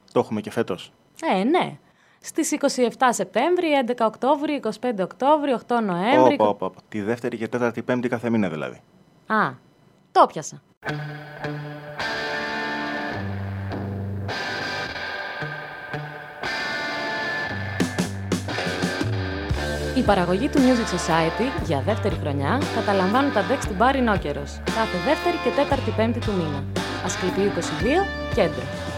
Το έχουμε και φέτος. Ναι. Στις 27 Σεπτέμβρη, 11 Οκτώβρη, 25 Οκτώβρη, 8 Νοέμβρη... Τη Δεύτερη και Τέταρτη Πέμπτη κάθε μήνα δηλαδή. Α, το πιάσα. Η παραγωγή του Music Society για δεύτερη χρονιά καταλαμβάνουν τα ντεξ του Μπάρι Νόκερος κάθε Δεύτερη και Τέταρτη Πέμπτη του μήνα. Ασκληπίου 22, Κέντρο.